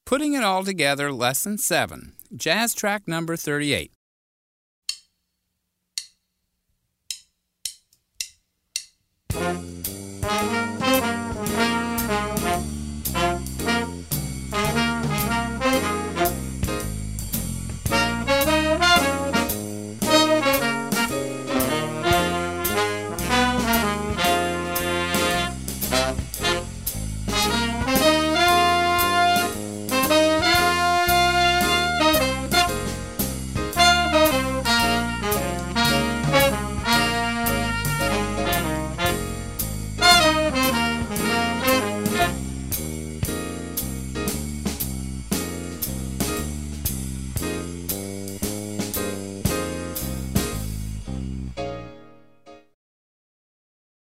Putting it all together, Lesson 7, Jazz Track number 38.